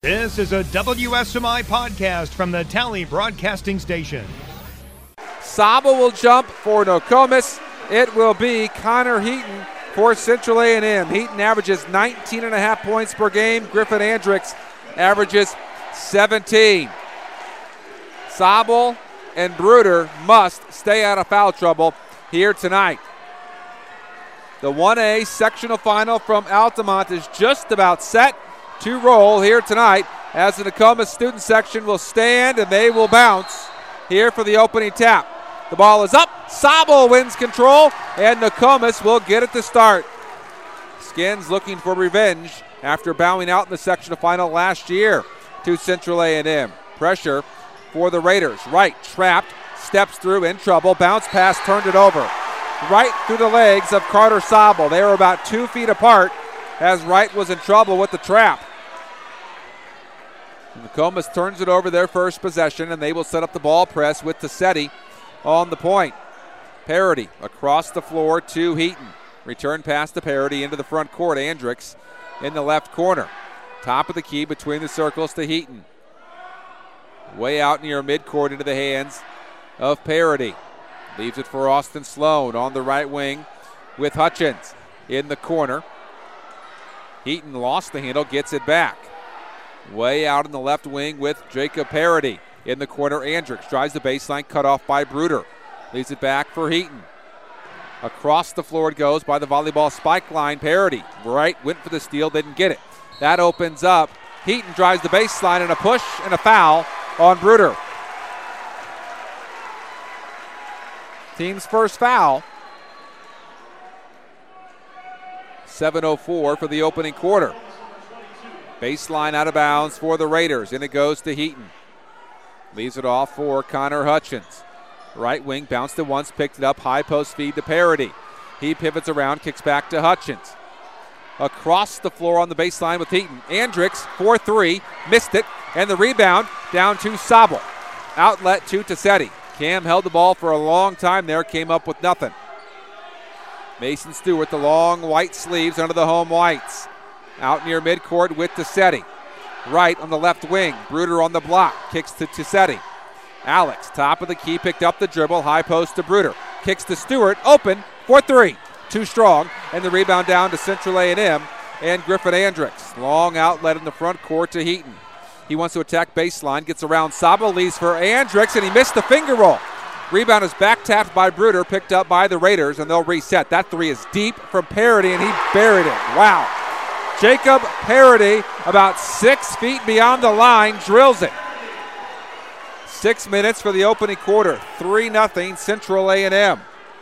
This is a WSMI podcast from the Tally Broadcasting Station. Saba will jump for Nokomis. It will be Connor Heaton for Central A&M. Heaton averages 19.5 points per game. Griffin Andricks averages 17. Saba and Bruder must stay out of foul trouble here tonight. The 1A sectional final from Altamont is just about set to roll here tonight as the Nokomis student section will stand and they will bounce here for the opening tap. The ball is up. Saba wins control and Nokomis will get it to start. Skins looking for revenge after bowing out in the sectional final last year to Central A&M. Pressure for the Raiders. Wright trapped, steps through, in trouble. Bounce pass, turned it over. Right through the legs of Carter Saba. They were about 2 feet apart as Wright was in trouble with the trap. Nokomis turns it over their first possession, and they will set up the ball press with Tassetti on the point. Parody across the floor to Heaton. Return pass to Parody into the front court. Andricks in the left corner. Top of the key between the circles to Heaton. Way out near midcourt into the hands of Parody. Leaves it for Austin Sloan on the right wing with Hutchins in the corner. Heaton lost the handle, gets it back. Way out in the left wing with Jacob Parody. In the corner, Andricks drives the baseline, cut off by Bruder. Leaves it back for Heaton. Across the floor it goes by the volleyball spike line. Parody. Wright went for the steal, didn't get it. That opens up. Heaton drives the baseline and a push and a foul on Bruder. Team's first foul. 7:04 for the opening quarter. Baseline out of bounds for the Raiders, and it goes to Heaton. Leaves it off for Connor Hutchins. Right wing, bounced it once, picked it up, high post feed to Parody. He pivots around, kicks back to Hutchins. Across the floor on the baseline with Heaton. Andricks, 4-3, missed it, and the rebound down to Saba. Outlet to Tassetti. Cam held the ball for a long time there, came up with nothing. Mason Stewart, the long white sleeves under the home whites. Out near midcourt with Tassetti. Wright on the left wing. Bruder on the block. Kicks to Tassetti. Alex, top of the key, picked up the dribble. High post to Bruder. Kicks to Stewart. Open for 3. Too strong. And the rebound down to Central A&M and Griffin Andricks. Long outlet in the front court to Heaton. He wants to attack baseline. Gets around Saba. Leaves for Andricks, and he missed the finger roll. Rebound is back tapped by Bruder. Picked up by the Raiders, and they'll reset. That 3 is deep from Parody, and he buried it. Wow. Jacob Parody, about 6 feet beyond the line, drills it. 6 minutes for the opening quarter. 3-0 Central A&M.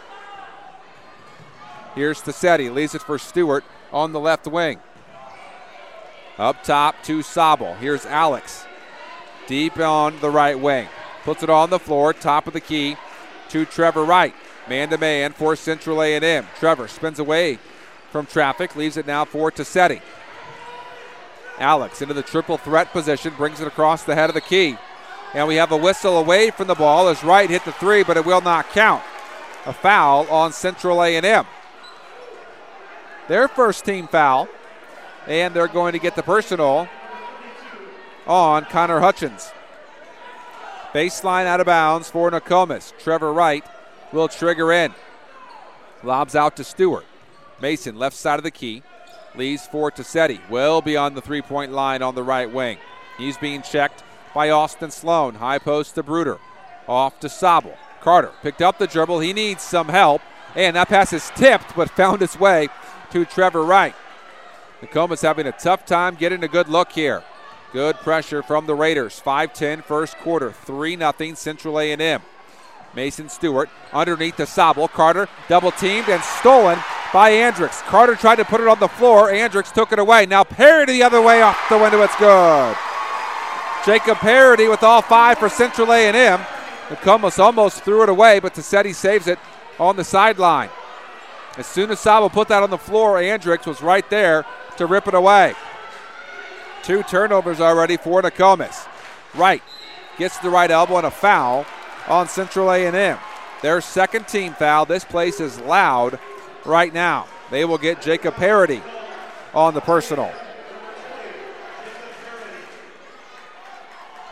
Here's Tassetti, leaves it for Stewart on the left wing. Up top to Saba. Here's Alex, deep on the right wing. Puts it on the floor, top of the key to Trevor Wright. Man-to-man for Central A&M. Trevor spins away from traffic, leaves it now for Tassetti. Alex into the triple threat position, brings it across the head of the key. And we have a whistle away from the ball as Wright hit the 3, but it will not count. A foul on Central A&M. Their first team foul, and they're going to get the personal on Connor Hutchins. Baseline out of bounds for Nokomis. Trevor Wright will trigger in. Lobs out to Stewart. Mason, left side of the key, leaves for Tassetti, well beyond the three-point line on the right wing. He's being checked by Austin Sloan. High post to Bruder. Off to Saba. Carter picked up the dribble. He needs some help, and that pass is tipped but found its way to Trevor Wright. Nokomis having a tough time getting a good look here. Good pressure from the Raiders. 5-10 first quarter. 3-0 Central A&M. Mason Stewart underneath the Saba. Carter double teamed and stolen by Andricks. Carter tried to put it on the floor. Andricks took it away. Now Parody the other way off the window. It's good. Jacob Parody with all 5 for Central A&M. Nokomis almost threw it away, but Tassetti saves it on the sideline. As soon as Saba put that on the floor, Andricks was right there to rip it away. 2 turnovers already for Nokomis. Wright gets the right elbow and a foul on Central A&M. Their second team foul. This place is loud right now. They will get Jacob Parody on the personal.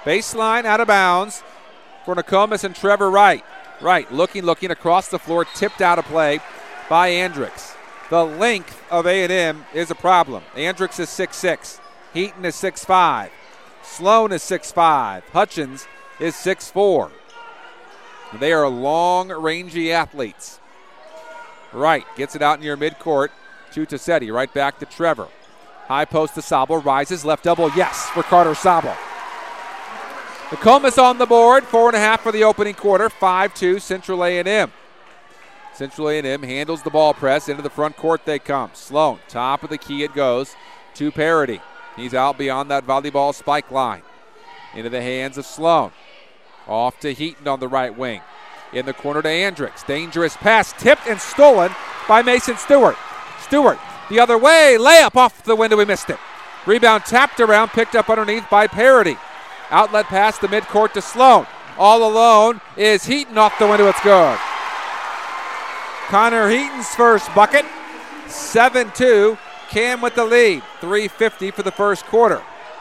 Baseline out of bounds for Nokomis and Trevor Wright. Wright looking across the floor, tipped out of play by Andricks. The length of A&M is a problem. Andricks is 6'6". Heaton is 6'5". Sloan is 6'5". Hutchins is 6'4". They are long, rangy athletes. Wright gets it out near midcourt to Tassetti. Right back to Trevor. High post to Sabel. Rises. Left elbow. Yes for Carter Sabel. Nokomis on the board. 4.5 for the opening quarter. 5-2 Central A&M. Central A&M handles the ball press. Into the front court they come. Sloan, top of the key it goes to Parody. He's out beyond that volleyball spike line. Into the hands of Sloan. Off to Heaton on the right wing. In the corner to Andricks. Dangerous pass tipped and stolen by Mason Stewart. Stewart the other way. Layup off the window. We missed it. Rebound tapped around. Picked up underneath by Parody. Outlet pass to midcourt to Sloan. All alone is Heaton off the window. It's good. Connor Heaton's first bucket. 7-2. Cam with the lead. 3:50 for the first quarter.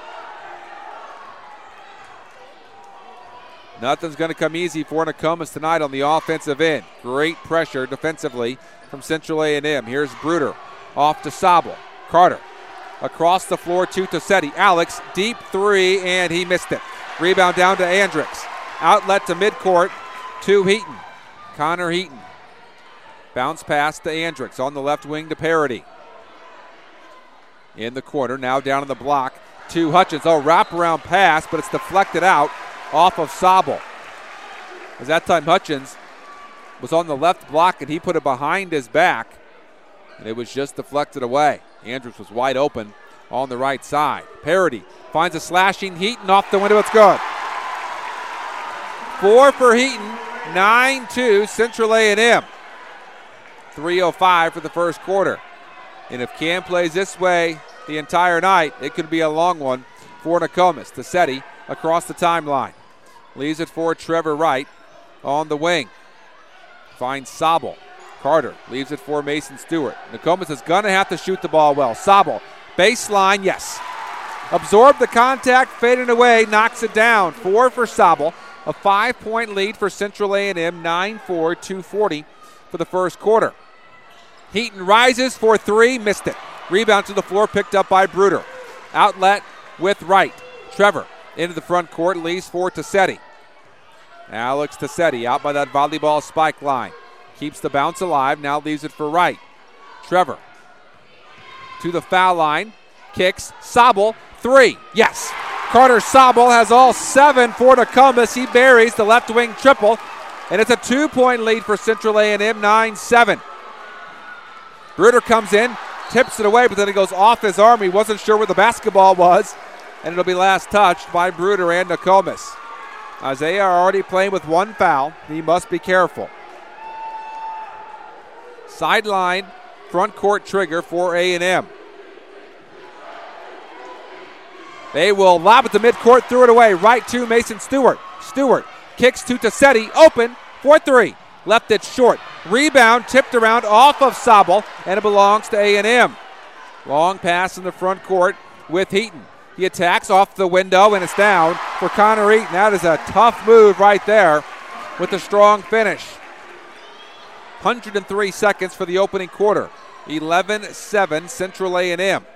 Nothing's going to come easy for Nokomis tonight on the offensive end. Great pressure defensively from Central A&M. Here's Bruder off to Sabel. Carter across the floor to Tassetti. Alex, deep three, and he missed it. Rebound down to Andricks. Outlet to midcourt to Heaton. Connor Heaton. Bounce pass to Andricks on the left wing to Parody. In the corner, now down on the block to Hutchins. Oh, wraparound pass, but it's deflected out off of Sabel. As that time Hutchins was on the left block and he put it behind his back, and it was just deflected away. Andrews was wide open on the right side. Parody finds a slashing Heaton off the window. It's good. 4 for Heaton, 9-2 Central A&M. 3:05 for the first quarter. And if Cam plays this way the entire night, it could be a long one for Nokomis. Tassetti across the timeline. Leaves it for Trevor Wright on the wing. Finds Sabel. Carter leaves it for Mason Stewart. Nokomis is going to have to shoot the ball well. Sabel, baseline, yes. Absorbed the contact, fading away, knocks it down. 4 for Sabel. A 5-point lead for Central A&M, 9-4, 2:40 for the first quarter. Heaton rises for 3, missed it. Rebound to the floor, picked up by Bruder. Outlet with Wright. Trevor into the front court, leaves for Tassetti. Alex Tassetti out by that volleyball spike line. Keeps the bounce alive, now leaves it for Wright. Trevor to the foul line, kicks, Sabel, 3, yes. Carter Sabel has all 7 for Nokomis. He buries the left wing triple, and it's a 2-point lead for Central A&M, 9-7. Bruder comes in, tips it away, but then it goes off his arm. He wasn't sure where the basketball was, and it'll be last touched by Bruder and Nokomis. Isaiah already playing with 1 foul. He must be careful. Sideline front court trigger for A&M. They will lob it to midcourt, threw it away. Right to Mason Stewart. Stewart kicks to Tassetti, open for 3. Left it short. Rebound tipped around off of Sabel, and it belongs to A&M. Long pass in the front court with Heaton. He attacks off the window, and it's down for Connor Heaton. That is a tough move right there with a strong finish. 103 seconds for the opening quarter. 11-7 Central A&M.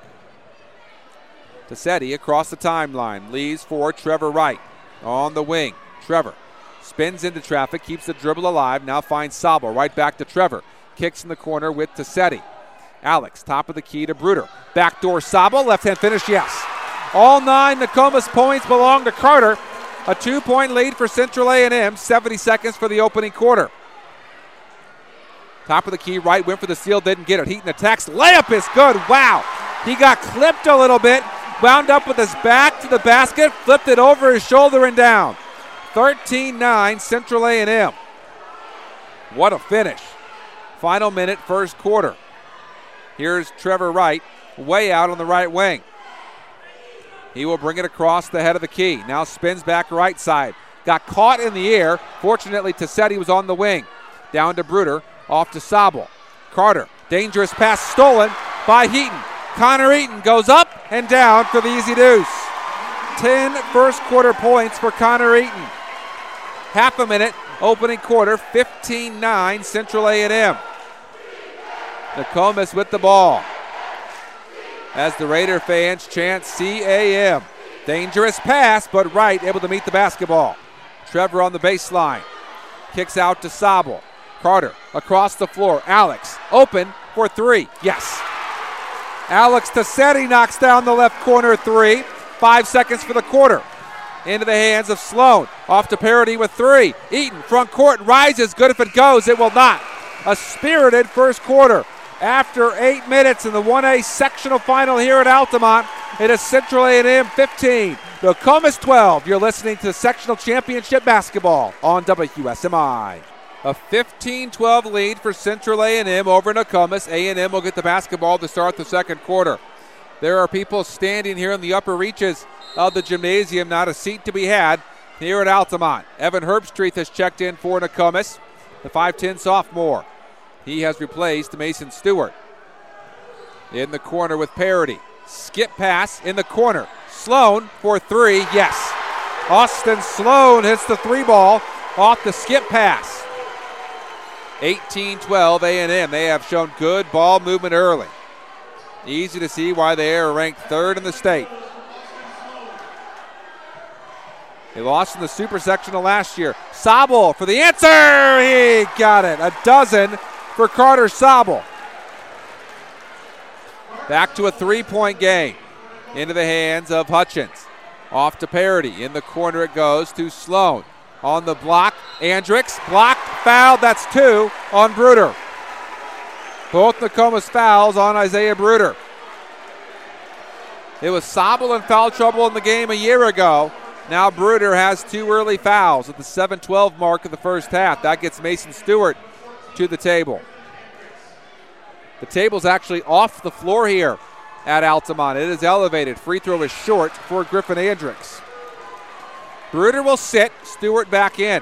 Tassetti across the timeline. Leaves for Trevor Wright on the wing. Trevor spins into traffic, keeps the dribble alive, now finds Sabel. Right back to Trevor. Kicks in the corner with Tassetti. Alex, top of the key to Bruder. Backdoor Sabel, left-hand finish, yes. All 9 Nokomis points belong to Carter. A 2-point lead for Central A&M, 70 seconds for the opening quarter. Top of the key, Wright went for the steal, didn't get it. Heaton attacks, layup is good, wow. He got clipped a little bit, wound up with his back to the basket, flipped it over his shoulder and down. 13-9 Central A&M. What a finish. Final minute, first quarter. Here's Trevor Wright, way out on the right wing. He will bring it across the head of the key. Now spins back right side. Got caught in the air. Fortunately, Tassetti was on the wing. Down to Bruder, off to Sabel. Carter, dangerous pass stolen by Heaton. Connor Heaton goes up and down for the easy deuce. 10 first quarter points for Connor Eaton. Half a minute, opening quarter, 15-9 Central A&M. Nokomis with the ball. As the Raider fans chant CAM. Dangerous pass, but Wright able to meet the basketball. Trevor on the baseline. Kicks out to Sabel. Carter across the floor. Alex open for three. Yes. Alex Tassetti knocks down the left corner three. 5 seconds for the quarter. Into the hands of Sloan. Off to Parody with three. Eaton front court rises. Good if it goes. It will not. A spirited first quarter. After 8 minutes in the 1A sectional final here at Altamont, it is Central A&M 15, Nokomis 12. You're listening to sectional championship basketball on WSMI. A 15-12 lead for Central A&M over Nokomis. A&M will get the basketball to start the second quarter. There are people standing here in the upper reaches of the gymnasium, not a seat to be had here at Altamont. Evan Herbstreit has checked in for Nokomis, the 5'10 sophomore. He has replaced Mason Stewart. In the corner with Parody. Skip pass in the corner. Sloan for three, yes. Austin Sloan hits the three ball off the skip pass. 18-12 A&M. They have shown good ball movement early. Easy to see why they are ranked third in the state. They lost in the super sectional last year. Sabel for the answer. He got it. A dozen for Carter Sabel. Back to a three-point game. Into the hands of Hutchins. Off to Parody. In the corner it goes to Sloan. On the block, Andricks. Blocked, fouled. That's two on Bruder. Both Nokomis fouls on Isaiah Bruder. It was Sabel in foul trouble in the game a year ago. Now Bruder has two early fouls at the 7-12 mark of the first half. That gets Mason Stewart to the table. The table's actually off the floor here at Altamont. It is elevated. Free throw is short for Griffin Andricks. Bruder will sit. Stewart back in.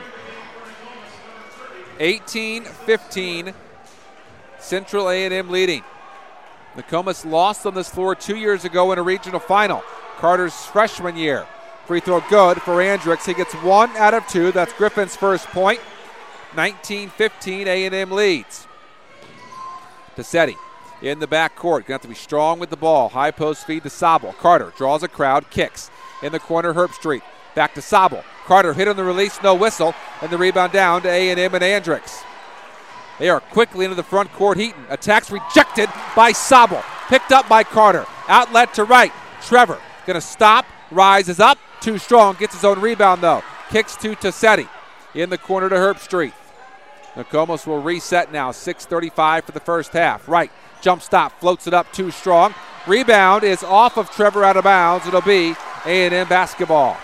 18-15. Central A&M leading. Nokomis lost on this floor 2 years ago in a regional final. Carter's freshman year. Free throw good for Andricks. He gets 1 out of 2. That's Griffin's first point. 19-15 A&M leads. Tassetti in the backcourt. Going to have to be strong with the ball. High post feed to Sabel. Carter draws a crowd. Kicks. In the corner, Herbstreit. Back to Sabel. Carter hit on the release. No whistle. And the rebound down to A&M and Andricks. They are quickly into the front court. Heaton attacks rejected by Sabel. Picked up by Carter. Outlet to right. Trevor going to stop. Rises up. Too strong. Gets his own rebound though. Kicks to Tassetti. In the corner to Herbstreit. Nokomis will reset now. 6:35 for the first half. Right. Jump stop. Floats it up. Too strong. Rebound is off of Trevor out of bounds. It'll be A&M basketball.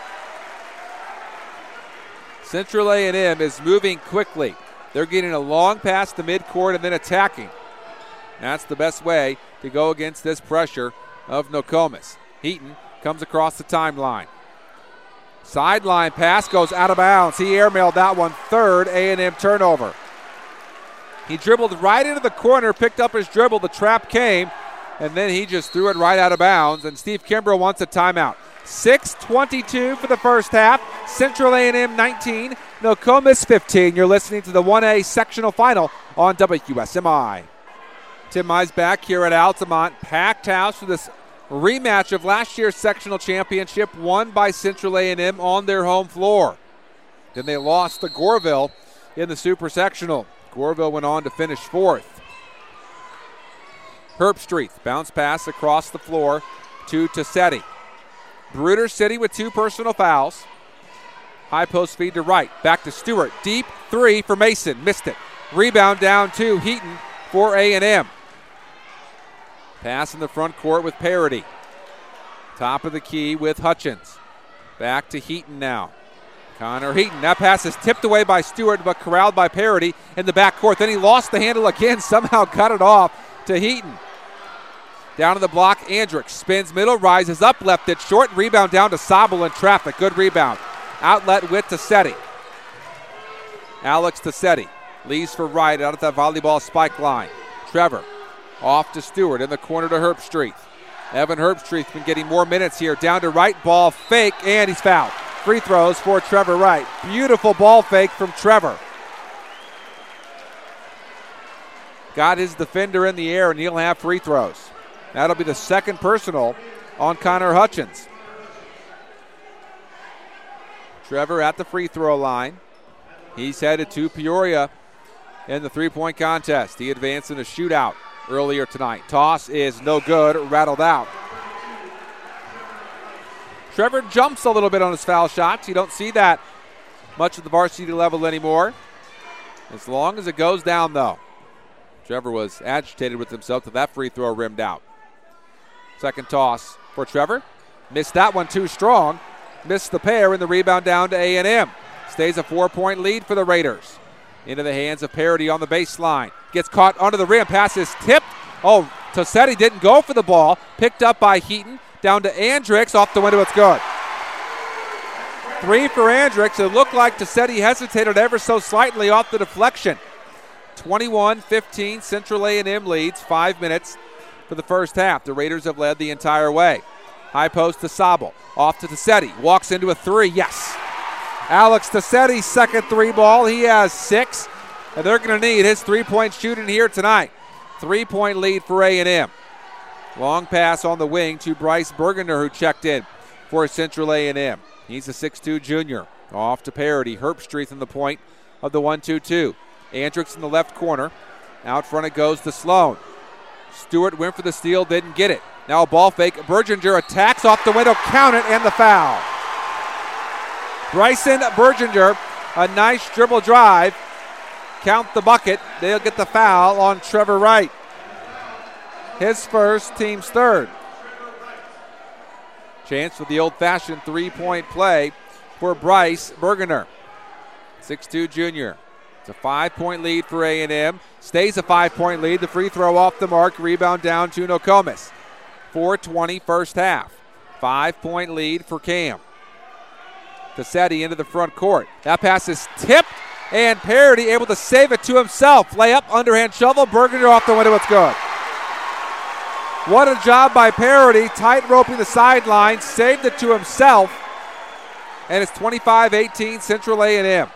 Central A&M is moving quickly. They're getting a long pass to midcourt and then attacking. That's the best way to go against this pressure of Nokomis. Heaton comes across the timeline. Sideline pass goes out of bounds. He airmailed that one. Third A&M turnover. He dribbled right into the corner, picked up his dribble. The trap came, and then he just threw it right out of bounds. And Steve Kimbrough wants a timeout. 6:22 for the first half. Central A&M 19, Nokomis 15. You're listening to the 1A sectional final on WSMI. Tim Mize back here at Altamont. Packed house for this rematch of last year's sectional championship won by Central A&M on their home floor. Then they lost to Goreville in the super sectional. Goreville went on to finish fourth. Herbstreit bounce pass across the floor to Tassetti. Bruder City with 2 personal fouls. High post feed to right. Back to Stewart. Deep three for Mason. Missed it. Rebound down to Heaton for A&M. Pass in the front court with Parody. Top of the key with Hutchins. Back to Heaton now. Connor Heaton. That pass is tipped away by Stewart but corralled by Parody in the backcourt. Then he lost the handle again. Somehow cut it off to Heaton. Down to the block, Andricks spins middle, rises up, left it short, rebound down to Sabel in traffic. Good rebound. Outlet with Tassetti. Alex Tassetti leaves for right out at that volleyball spike line. Trevor off to Stewart in the corner to Herbstreit. Evan Herbstreit's been getting more minutes here. Down to right, ball fake, and he's fouled. Free throws for Trevor Wright. Beautiful ball fake from Trevor. Got his defender in the air, and he'll have free throws. That'll be the second personal on Connor Hutchins. Trevor at the free throw line. He's headed to Peoria in the three-point contest. He advanced in a shootout earlier tonight. Toss is no good, rattled out. Trevor jumps a little bit on his foul shots. You don't see that much at the varsity level anymore. As long as it goes down, though. Trevor was agitated with himself till that free throw rimmed out. Second toss for Trevor. Missed that one too strong. Missed the pair, and the rebound down to A&M. Stays a 4-point lead for the Raiders. Into the hands of Parody on the baseline. Gets caught under the rim. Pass is tipped. Oh, Tossetti didn't go for the ball. Picked up by Heaton. Down to Andrix. Off the window. It's good. 3 for Andrix. It looked like Tossetti hesitated ever so slightly off the deflection. 21-15. Central A&M leads. 5 minutes for the first half. The Raiders have led the entire way. High post to Sabel. Off to Tossetti. Walks into a 3. Yes. Alex Tossetti's second 3 ball. He has 6. And they're going to need his 3-point shooting here tonight. 3-point lead for A&M. Long pass on the wing to Bryce Bergener, who checked in for Central A&M. He's a 6'2 junior. Off to Parody. Herbstreith in the point of the 1-2-2. Andrix in the left corner. Out front it goes to Sloan. Stewart went for the steal, didn't get it. Now a ball fake. Berginger attacks off the window, count it, and the foul. Bryson Berginger, a nice dribble drive. Count the bucket. They'll get the foul on Trevor Wright. His first, team's third. Chance for the old-fashioned 3-point play for Bryce Bergener. 6'2 junior. It's a 5-point lead for A&M. Stays a 5-point lead. The free throw off the mark. Rebound down to Nokomis. 4:20 first half. 5-point lead for Cam. Tossetti into the front court. That pass is tipped, and Parody able to save it to himself. Layup, underhand shovel. Bergener off the window. It's good. What a job by Parody. Tight roping the sideline. Saved it to himself. And it's 25-18 Central A&M.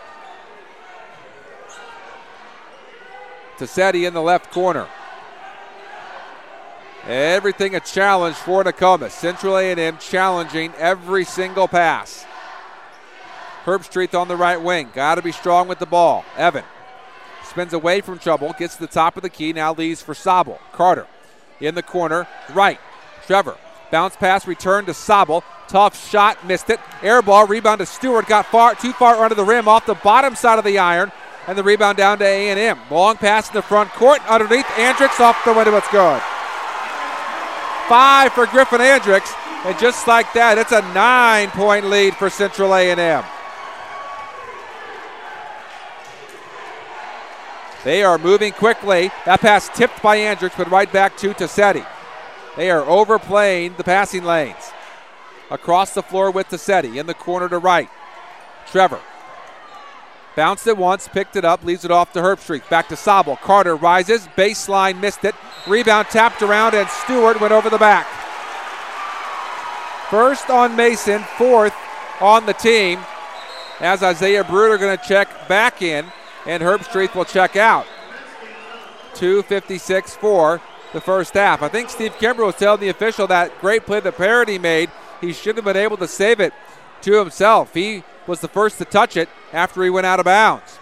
Tossetti in the left corner. Everything a challenge for Nokomis. Central A&M challenging every single pass. Herbstreith on the right wing. Got to be strong with the ball. Evan spins away from trouble. Gets to the top of the key. Now leaves for Sabel. Carter in the corner. Right. Trevor. Bounce pass. Return to Sabel. Tough shot. Missed it. Air ball. Rebound to Stewart. Got too far under the rim. Off the bottom side of the iron. And the rebound down to A&M. Long pass in the front court. Underneath. Andrix off the window. It's good. 5 for Griffin Andrix. And just like that, it's a 9-point lead for Central A&M. They are moving quickly. That pass tipped by Andrix, but right back to Tossetti. They are overplaying the passing lanes. Across the floor with Tossetti. In the corner to right. Trevor. Bounced it once, picked it up, leaves it off to Herbstreith. Back to Sabel. Carter rises. Baseline, missed it. Rebound tapped around, and Stewart went over the back. First on Mason, 4th on the team. As Isaiah Bruder going to check back in, and Herbstreith will check out. 2:56 for the first half. I think Steve Kimber was telling the official that great play that Parody made, he should have been able to save it to himself. He was the first to touch it after he went out of bounds.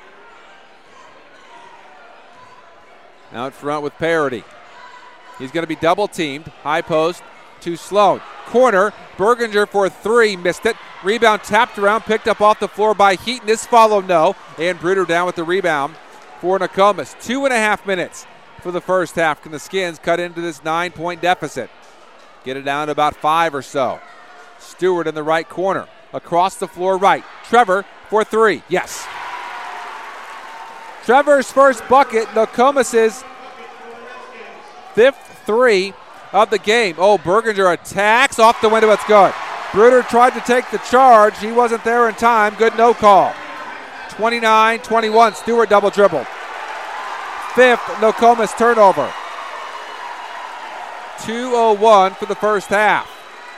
Out front with Parody. He's going to be double teamed. High post to Sloan. Corner. Berginger for 3. Missed it. Rebound tapped around. Picked up off the floor by Heaton. This follow no. And Bruder down with the rebound for Nokomis. 2.5 minutes for the first half. Can the Skins cut into this 9-point deficit? Get it down to about 5 or so. Stewart in the right corner. Across the floor right. Trevor for 3. Yes. Trevor's first bucket. Nokomis' 5th 3 of the game. Oh, Berginger attacks off the window. It's good. Bruder tried to take the charge. He wasn't there in time. Good no call. 29-21. Stewart double dribble. 5th Nokomis turnover. 2:01 for the first half.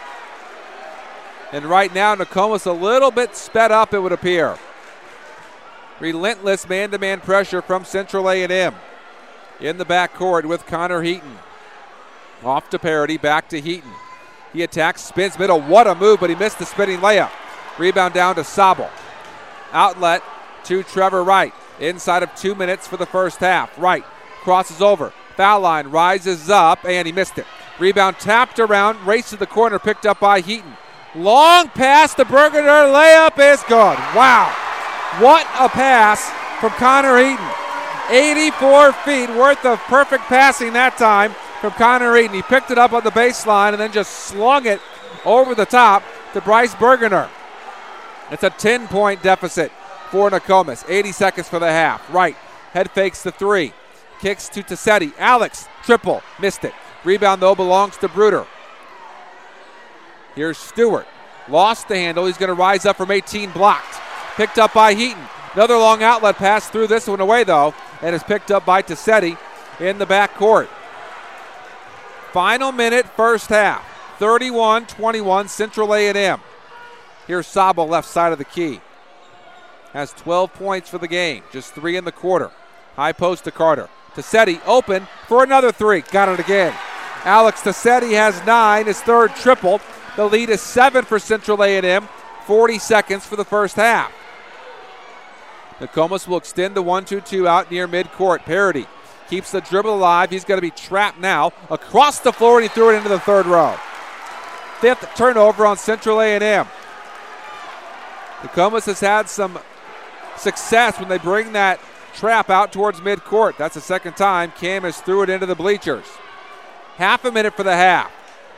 And right now, Nokomis a little bit sped up, it would appear. Relentless man-to-man pressure from Central A&M. In the backcourt with Connor Heaton. Off to Parody, back to Heaton. He attacks, spins middle. What a move, but he missed the spinning layup. Rebound down to Sabel. Outlet to Trevor Wright. Inside of 2 minutes for the first half. Wright crosses over. Foul line, rises up, and he missed it. Rebound tapped around, race to the corner, picked up by Heaton. Long pass to Bergener, layup is good. Wow. What a pass from Connor Heaton. 84 feet worth of perfect passing that time from Connor Heaton. He picked it up on the baseline and then just slung it over the top to Bryce Bergener. It's a 10-point deficit for Nokomis. 80 seconds for the half. Wright head fakes the three. Kicks to Tassetti. Alex, triple, missed it. Rebound, though, belongs to Bruder. Here's Stewart. Lost the handle. He's going to rise up from 18, blocked. Picked up by Heaton. Another long outlet pass, threw this one away, though, and is picked up by Tassetti in the backcourt. Final minute, first half. 31-21, Central A&M. Here's Sabo, left side of the key. Has 12 points for the game, just 3 in the quarter. High post to Carter. Tassetti open for another 3. Got it again. Alex Tassetti has 9, his third triple. The lead is 7 for Central A&M. 40 seconds for the first half. Nokomis will extend the 1-2-2 out near midcourt. Parody keeps the dribble alive. He's going to be trapped now across the floor, and he threw it into the third row. 5th turnover on Central A&M. Nokomis has had some success when they bring that trap out towards midcourt. That's the second time Cam has threw it into the bleachers. Half a minute for the half.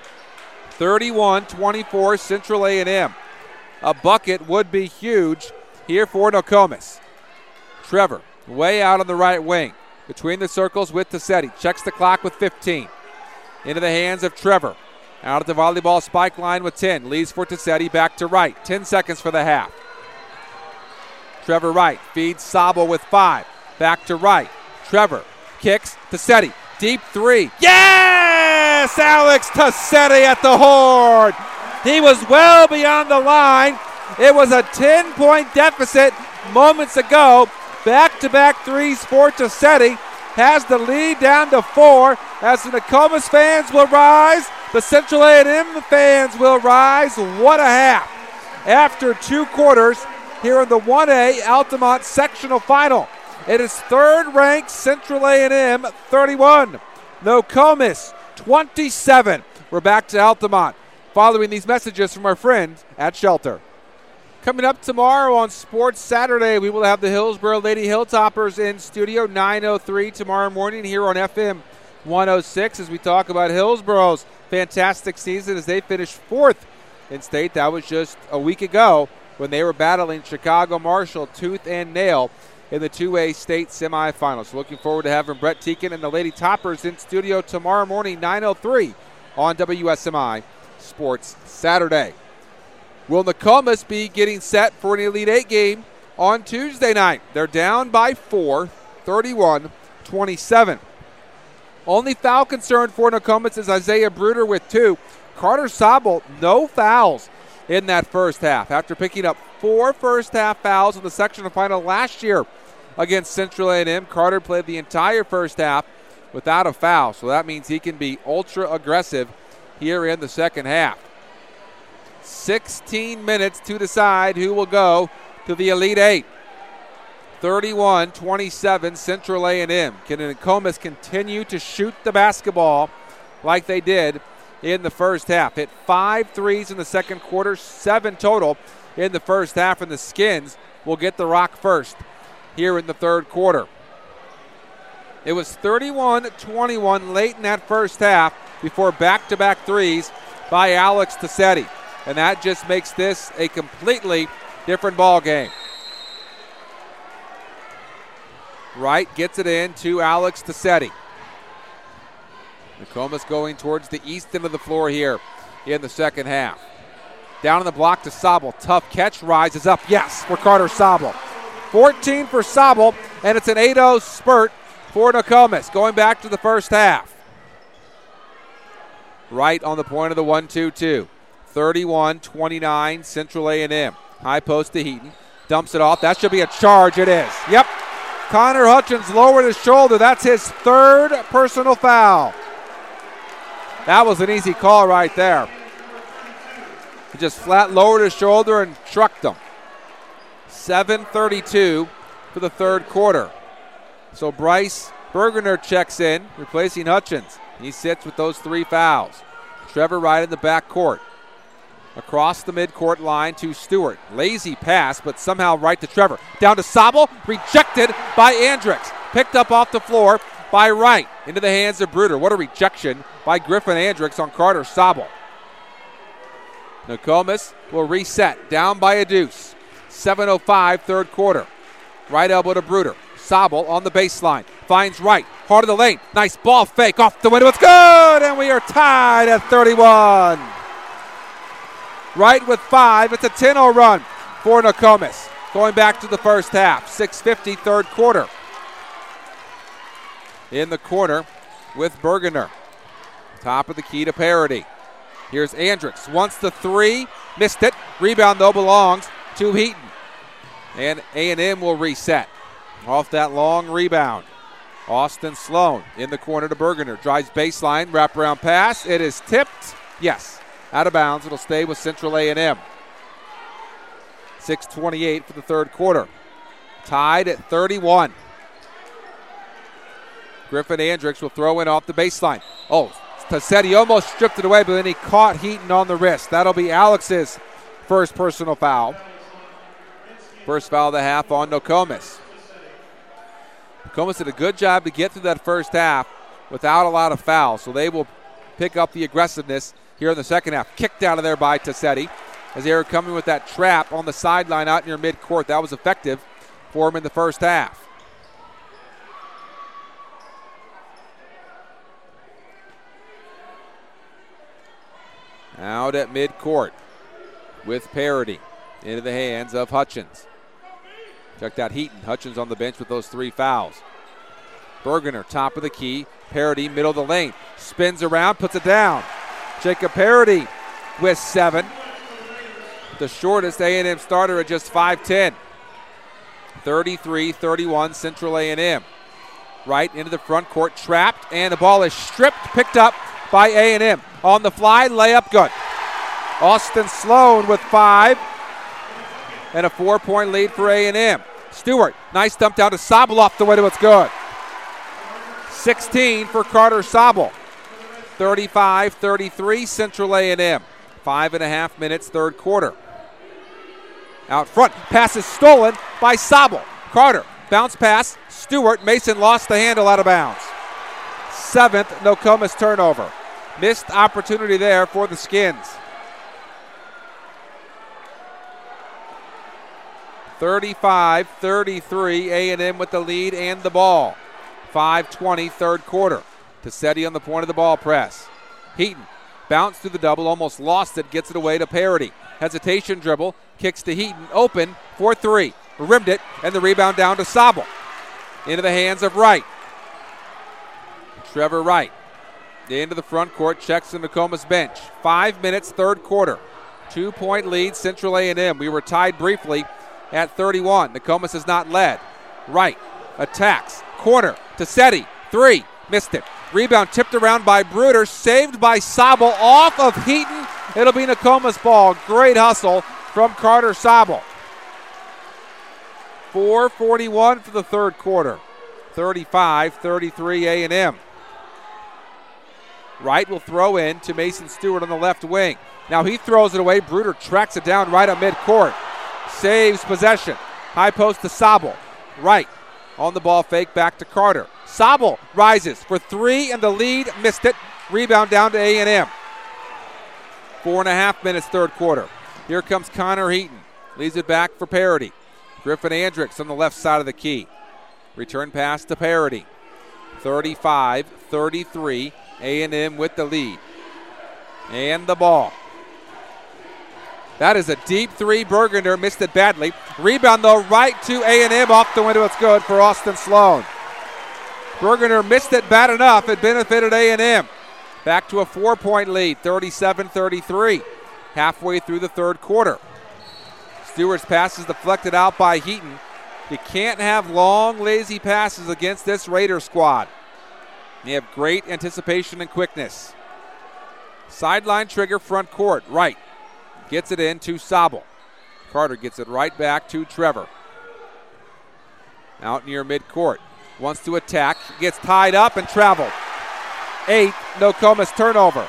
31-24 Central A&M. A bucket would be huge here for Nokomis. Trevor way out on the right wing. Between the circles with Tassetti. Checks the clock with 15. Into the hands of Trevor. Out at the volleyball spike line with 10. Leaves for Tassetti, back to Wright. 10 seconds for the half. Trevor Wright feeds Sabo with 5. Back to Wright. Trevor kicks. Tassetti. Deep 3. Yes! Alex Tassetti at the horn. He was well beyond the line. It was a 10-point deficit moments ago. Back-to-back threes for Tassetti. Has the lead down to 4 as the Nokomis fans will rise. The Central A&M fans will rise. What a half. After 2 quarters here in the 1A Altamont sectional final. It is third-ranked Central A&M 31. Nokomis 27. We're back to Altamont following these messages from our friends at Shelter. Coming up tomorrow on Sports Saturday, we will have the Hillsboro Lady Hilltoppers in studio 9:03 tomorrow morning here on FM 106 as we talk about Hillsboro's fantastic season as they finished 4th in state. That was just a week ago when they were battling Chicago Marshall tooth and nail in the 2A state semifinals. So looking forward to having Brett Teakin and the Lady Toppers in studio tomorrow morning 9:03 on WSMI Sports Saturday. Will Nokomis be getting set for an Elite 8 game on Tuesday night? They're down by 4, 31-27. Only foul concern for Nokomis is Isaiah Bruder with 2. Carter Sabel, no fouls in that first half. After picking up 4 first-half fouls in the sectional final last year against Central A&M, Carter played the entire first half without a foul. So that means he can be ultra-aggressive here in the second half. 16 minutes to decide who will go to the Elite 8. 31-27 Central A&M. Can Nokomis continue to shoot the basketball like they did in the first half? Hit 5 threes in the second quarter, 7 total in the first half, and the Skins will get the rock first here in the third quarter. It was 31-21 late in that first half before back-to-back threes by Alex Tassetti. And that just makes this a completely different ball game. Wright gets it in to Alex Tassetti. Nokomis going towards the east end of the floor here in the second half. Down on the block to Sabel. Tough catch, rises up. Yes, for Carter Sabel. 14 for Sabel, and it's an 8-0 spurt for Nokomis. Going back to the first half. Right on the point of the 1-2-2. 31-29, Central A&M. High post to Heaton. Dumps it off. That should be a charge. It is. Yep. Connor Hutchins lowered his shoulder. That's his third personal foul. That was an easy call right there. He just flat lowered his shoulder and trucked him. 7:32 for the third quarter. So Bryce Bergener checks in, replacing Hutchins. He sits with those 3 fouls. Trevor Wright in the backcourt. Across the midcourt line to Stewart. Lazy pass, but somehow right to Trevor. Down to Sobel, rejected by Andricks. Picked up off the floor by Wright. Into the hands of Bruder. What a rejection by Griffin Andricks on Carter Sobel. Nokomis will reset, down by a deuce. 7:05, third quarter. Right elbow to Bruder. Sobel on the baseline. Finds Wright. Heart of the lane. Nice ball fake off the window. It's good! And we are tied at 31. Wright with 5. It's a 10-0 run for Nokomis. Going back to the first half. 6:50, third quarter. In the corner with Bergener. Top of the key to Parody. Here's Andricks. Wants the 3. Missed it. Rebound, though, belongs to Heaton. And A&M will reset. Off that long rebound. Austin Sloan in the corner to Bergener. Drives baseline. Wraparound pass. It is tipped. Yes. Out of bounds. It'll stay with Central A&M. 6:28 for the third quarter. Tied at 31. Griffin Andricks will throw in off the baseline. Oh, Tassetti almost stripped it away, but then he caught Heaton on the wrist. That'll be Alex's first personal foul. First foul of the half on Nokomis. Nokomis did a good job to get through that first half without a lot of fouls, so they will pick up the aggressiveness here in the second half. Kicked out of there by Tassetti as they were coming with that trap on the sideline out near midcourt. That was effective for him in the first half. Out at midcourt with Parody into the hands of Hutchins. Checked out Heaton. Hutchins on the bench with those 3 fouls. Bergener, top of the key. Parody, middle of the lane. Spins around, puts it down. Jacob Parody with 7. The shortest A&M starter at just 5'10". 33-31 Central A&M. Right into the front court, trapped, and the ball is stripped, picked up by A&M. On the fly, layup good. Austin Sloan with 5. And a 4-point lead for A&M. Stewart, nice dump down to Sobel off the window. It's good. 16 for Carter Sobel. 35-33 Central A&M. 5.5 minutes, third quarter. Out front, pass is stolen by Sobel. Carter, bounce pass. Stewart, Mason lost the handle out of bounds. 7th Nokomis turnover. Missed opportunity there for the Skins. 35-33, A&M with the lead and the ball. 5:20, third quarter. Tassetti on the point of the ball press. Heaton bounced through the double, almost lost it, gets it away to Parody. Hesitation dribble, kicks to Heaton, open for 3. Rimmed it, and the rebound down to Sobel. Into the hands of Wright. Trevor Wright. Into the front court, checks the Nokomis bench. 5 minutes, third quarter. 2-point lead, Central A&M. We were tied briefly at 31. Nokomis has not led. Wright attacks. Corner. Tassetti. 3. Missed it. Rebound tipped around by Bruder. Saved by Sobel off of Heaton. It'll be Nokomis ball. Great hustle from Carter Sobel. 4:41 for the third quarter. 35-33 A&M. Wright will throw in to Mason Stewart on the left wing. Now he throws it away. Bruder tracks it down right at midcourt. Saves possession. High post to Sobel. Wright on the ball fake back to Carter. Sobel rises for 3 and the lead. Missed it. Rebound down to A&M. 4.5 minutes third quarter. Here comes Connor Heaton. Leaves it back for Parody. Griffin Andricks on the left side of the key. Return pass to Parody. 35-33. A&M with the lead. And the ball. That is a deep 3. Bergener missed it badly. Rebound, though, right to A&M off the window. It's good for Austin Sloan. Bergener missed it bad enough. It benefited A&M. back to a 4-point lead, 37-33, halfway through the third quarter. Stewart's pass is deflected out by Heaton. You can't have long, lazy passes against this Raider squad. They have great anticipation and quickness. Sideline trigger, front court, right. Gets it in to Sabel. Carter gets it right back to Trevor. Out near midcourt. Wants to attack. Gets tied up and traveled. 8th Nokomis turnover.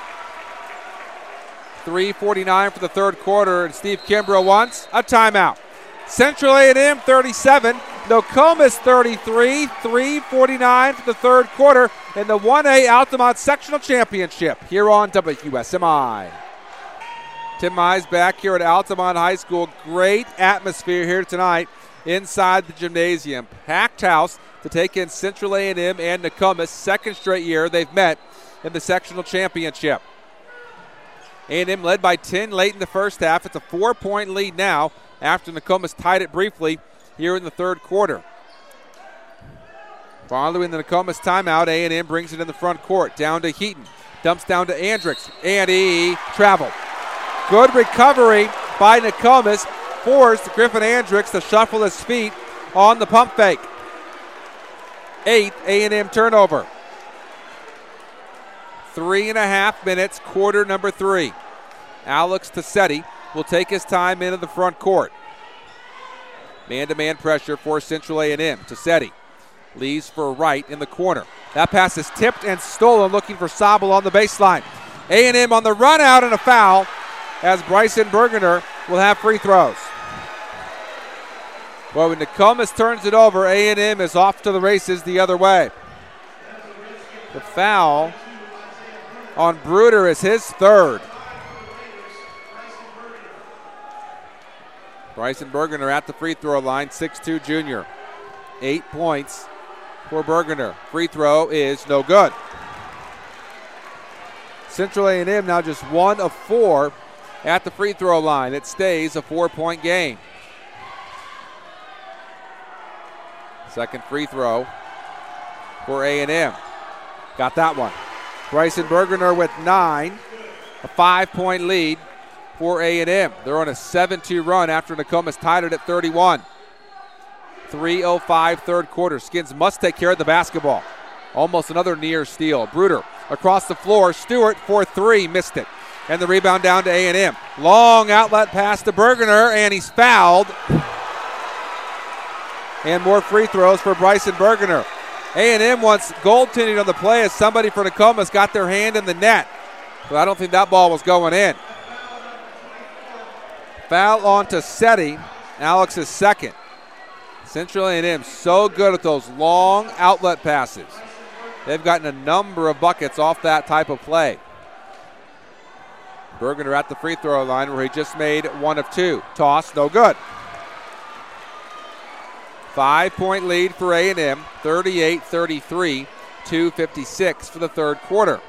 3:49 for the third quarter, and Steve Kimbrough wants a timeout. Central A&M 37, Nokomis 33, 3:49 for the third quarter in the 1A Altamont Sectional Championship here on WSMI. Tim Mize back here at Altamont High School. Great atmosphere here tonight inside the gymnasium. Packed house to take in Central A&M and Nokomis. Second straight year they've met in the sectional championship. A&M led by 10 late in the first half. It's a 4-point lead now after Nokomis tied it briefly here in the third quarter. Following the Nokomis timeout, A&M brings it in the front court. Down to Heaton. Dumps down to Andricks. And he traveled. Good recovery by Nokomis. Forced Griffin Andricks to shuffle his feet on the pump fake. 8th A&M turnover. 3.5 minutes, quarter number 3. Alex Tassetti will take his time into the front court. Man-to-man pressure for Central A&M. Tassetti leaves for right in the corner. That pass is tipped and stolen, looking for Sabel on the baseline. A&M on the run out and a foul as Bryson Bergener will have free throws. Well, when Nokomis turns it over, A&M is off to the races the other way. The foul on Bruder is his third. Bryson Bergener at the free throw line, 6'2" junior. 8 points for Bergener. Free throw is no good. Central A&M now just 1 of 4 at the free throw line. It stays a 4-point game. Second free throw for A&M. Got that one. Bryson Bergener with 9. A 5-point lead for A&M. They're on a 7-2 run after Nokomis tied it at 31. 3:05 third quarter. Skins must take care of the basketball. Almost another near steal. Bruder across the floor. Stewart for 3. Missed it. And the rebound down to A&M. Long outlet pass to Bergener, and he's fouled. And more free throws for Bryson Bergener. A&M wants goaltending on the play as somebody for Nokomis got their hand in the net. But I don't think that ball was going in. Foul on Tassetti. Alex's second. Central A&M so good at those long outlet passes. They've gotten a number of buckets off that type of play. Bergener at the free throw line where he just made 1 of 2. Toss, no good. 5-point lead for A&M, 38-33, 2:56 for the third quarter.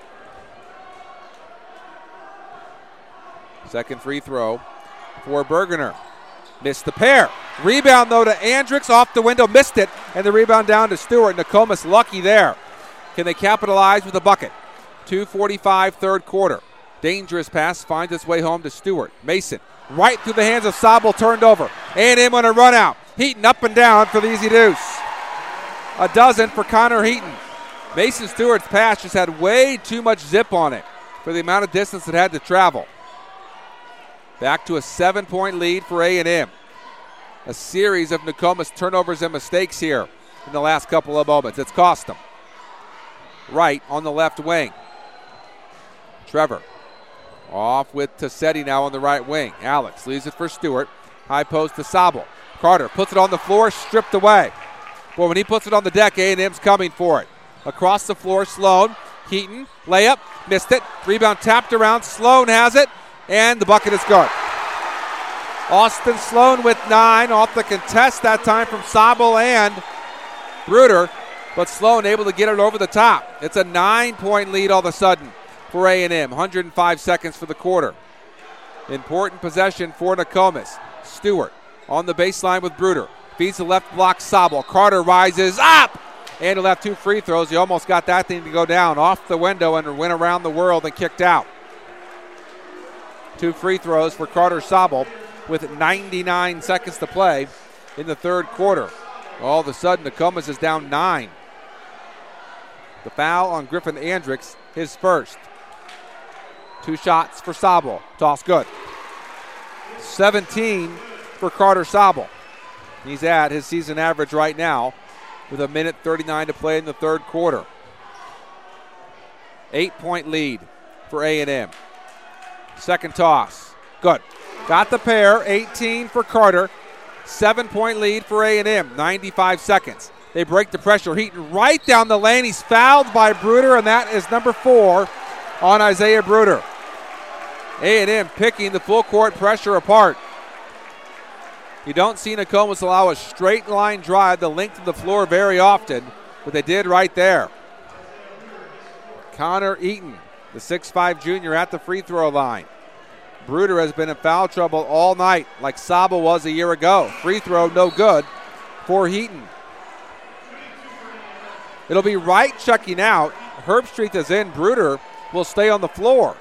Second free throw for Bergener. Missed the pair. Rebound, though, to Andricks. Off the window. Missed it. And the rebound down to Stewart. Nokomis lucky there. Can they capitalize with a bucket? 2:45 third quarter. Dangerous pass finds its way home to Stewart. Mason right through the hands of Sabel, turned over. A&M on a run out. Heaton up and down for the easy deuce. A dozen for Connor Heaton. Mason Stewart's pass just had way too much zip on it for the amount of distance it had to travel. Back to a 7-point lead for A&M. A series of Nokomis turnovers and mistakes here in the last couple of moments. It's cost them. Right on the left wing. Trevor off with Tassetti now on the right wing. Alex leaves it for Stewart. High post to Sabel. Carter puts it on the floor, stripped away. Well, when he puts it on the deck, A&M's coming for it. Across the floor, Sloan. Heaton, layup, missed it. Rebound tapped around. Sloan has it, and the bucket is good. Austin Sloan with 9 off the contest that time from Sabel and Bruder, but Sloan able to get it over the top. It's a 9-point lead all of a sudden for A&M. 105 seconds for the quarter. Important possession for Nokomis. Stewart on the baseline with Bruder. Feeds the left block, Sabel. Carter rises up and he'll have 2 free throws. He almost got that thing to go down off the window and went around the world and kicked out. 2 free throws for Carter Sabel with 99 seconds to play in the third quarter. All of a sudden, Nokomis is down 9. The foul on Griffin Andricks, his first. 2 shots for Sabel. Toss good. 17 for Carter Sabel. He's at his season average right now with 1:39 to play in the third quarter. 8-point lead for A&M. Second toss. Good. Got the pair. 18 for Carter. 7-point lead for A&M. 95 seconds. They break the pressure. Heaton right down the lane. He's fouled by Bruder, and that is number 4 on Isaiah Bruder. A&M picking the full court pressure apart. You don't see Nokomis allow a straight line drive the length of the floor very often, but they did right there. Connor Eaton, the 6'5 junior, at the free throw line. Bruder has been in foul trouble all night, like Sabel was a year ago. Free throw no good for Heaton. It'll be Wright checking out. Herbstreit is in. Bruder will stay on the floor.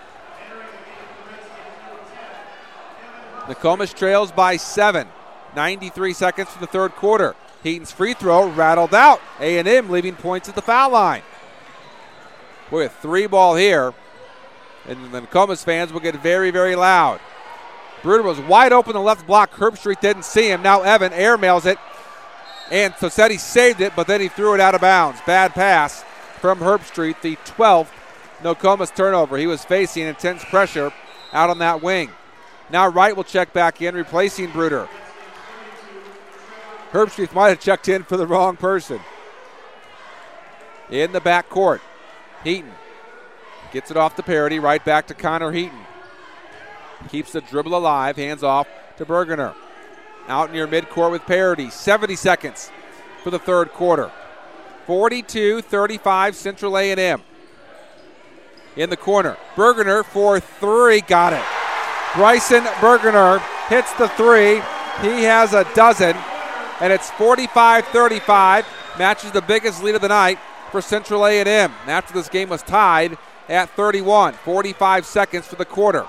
Nokomis trails by 7. 93 seconds for the third quarter. Heaton's free throw rattled out. A&M leaving points at the foul line. Boy, a 3-ball here. And the Nokomis fans will get very, very loud. Bruder was wide open the left block. Herbstreit didn't see him. Now Evan airmails it. And Tosetti saved it, but then he threw it out of bounds. Bad pass from Herbstreit, the 12th Nokomis turnover. He was facing intense pressure out on that wing. Now Wright will check back in, replacing Bruder. Herbstreit might have checked in for the wrong person. In the backcourt, Heaton gets it off to Parody, right back to Connor Heaton. Keeps the dribble alive, hands off to Bergener. Out near midcourt with Parody. 70 seconds for the third quarter. 42-35 Central A&M. In the corner, Bergener for 3, got it. Bryson Bergener hits the 3. He has a dozen, and it's 45-35. Matches the biggest lead of the night for Central A&M. After this game was tied at 31. 45 seconds for the quarter.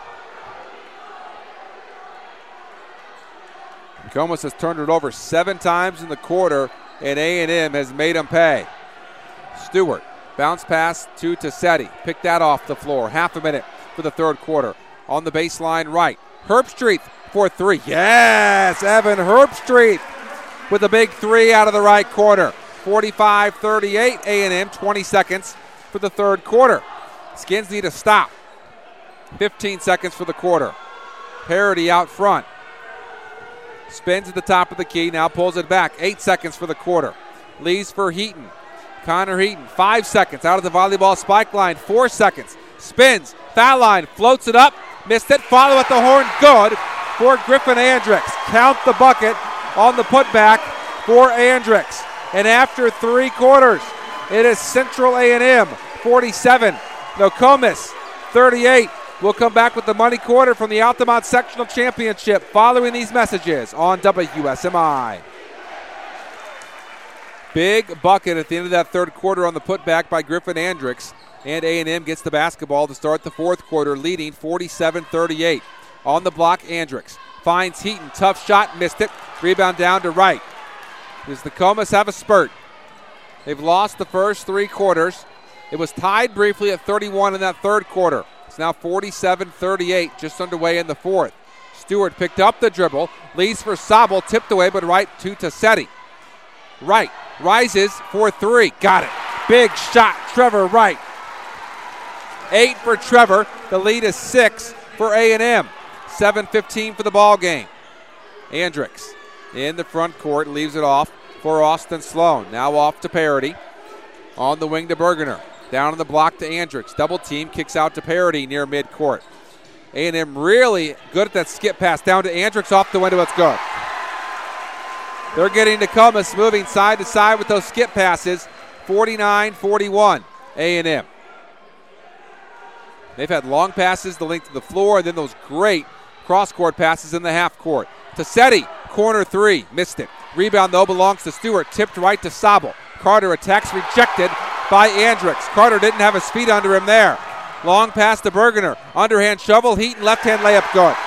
Nokomis has turned it over 7 times in the quarter, and A&M has made him pay. Stewart, bounce pass to Tosetti. Pick that off the floor. Half a minute for the third quarter. On the baseline right. Herbstreit for 3. Yes, Evan Herbstreit with a big 3 out of the right corner. 45-38 A&M, 20 seconds for the third quarter. Skins need to stop. 15 seconds for the quarter. Parody out front. Spins at the top of the key, now pulls it back. 8 seconds for the quarter. Leaves for Heaton. Connor Heaton, 5 seconds out of the volleyball spike line. 4 seconds. Spins, foul line, floats it up. Missed it, follow at the horn, good for Griffin Andricks. Count the bucket on the putback for Andricks. And after 3 quarters, it is Central A&M 47, Nokomis 38. We'll come back with the money quarter from the Altamont Sectional Championship following these messages on WSMI. Big bucket at the end of that third quarter on the putback by Griffin Andricks. And A&M gets the basketball to start the fourth quarter, leading 47-38. On the block, Andricks finds Heaton. Tough shot, missed it. Rebound down to Wright. Does the Nokomis have a spurt? They've lost the first 3 quarters. It was tied briefly at 31 in that third quarter. It's now 47-38, just underway in the fourth. Stewart picked up the dribble, leads for Sabel, tipped away, but right to Tosetti. Wright rises for 3, got it. Big shot, Trevor Wright. 8 for Trevor. The lead is 6 for A&M. 7:15 for the ball game. Andricks in the front court, leaves it off for Austin Sloan. Now off to Parody. On the wing to Bergener. Down on the block to Andricks. Double team, kicks out to Parody near midcourt. A&M really good at that skip pass. Down to Andricks, off the window, it's good. They're getting Nokomis moving side to side with those skip passes. 49-41, A&M. They've had long passes the length of the floor, and then those great cross-court passes in the half court. Tosetti, corner 3, missed it. Rebound, though, belongs to Stewart. Tipped right to Sabel. Carter attacks, rejected by Andricks. Carter didn't have his feet under him there. Long pass to Bergener. Underhand shovel. Heaton left-hand layup good.